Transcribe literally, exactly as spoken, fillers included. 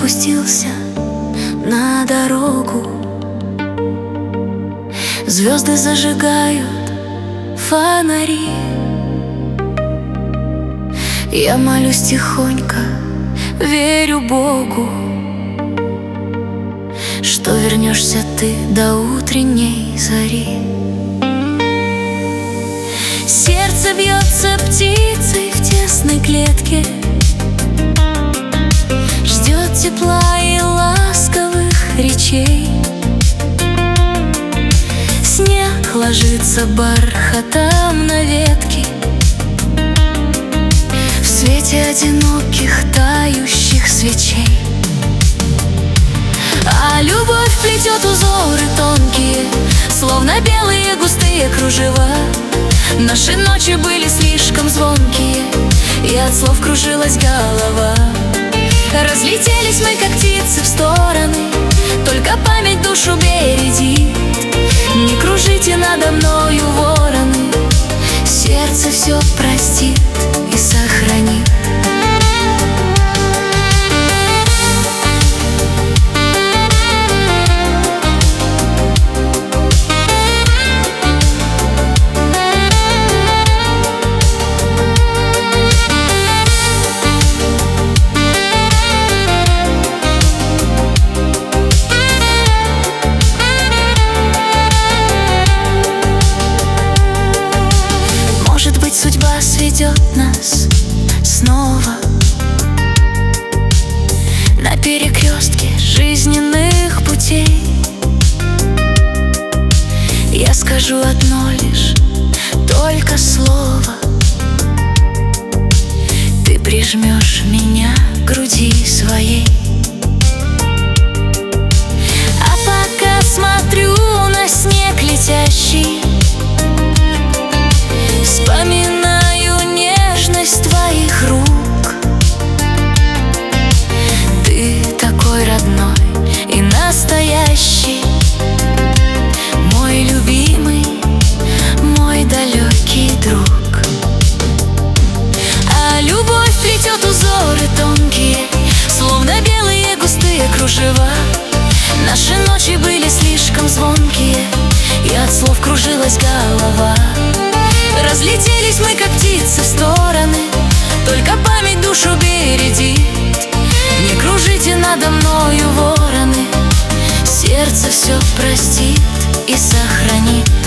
спустился на дорогу. Звезды зажигают фонари. Я молюсь тихонько, верю Богу, что вернешься ты до утренней зари. Сердце бьется птицей в тесной клетке, ждет тепла и ласковых речей. Снег ложится бархатом на ветки в свете одиноких тающих свечей. А любовь плетет узоры тонкие, словно белые густые кружева. Наши ночи были слишком звонкие, и от слов кружилась голова. Разлетелись мы, как птицы, в стороны, только память душу бередит. Не кружите надо мною, вороны, сердце все простит и сохранит. Судьба сведет нас снова на перекрестке жизненных путей. Я скажу одно лишь, только слово. Ты прижмешь меня к груди своей. А пока смотрю на снег летящий, вспоминаю нежность твоих рук. Ты такой родной и настоящий, мой любимый, мой далекий друг. А любовь плетет узоры тонкие, словно белые густые кружева. Наши ночи были слишком звонкие, и от слов кружилась голова. Разлетелись мы, как птицы, в стороны, только память душу бередит. Не кружите надо мною, вороны, сердце все простит и сохранит.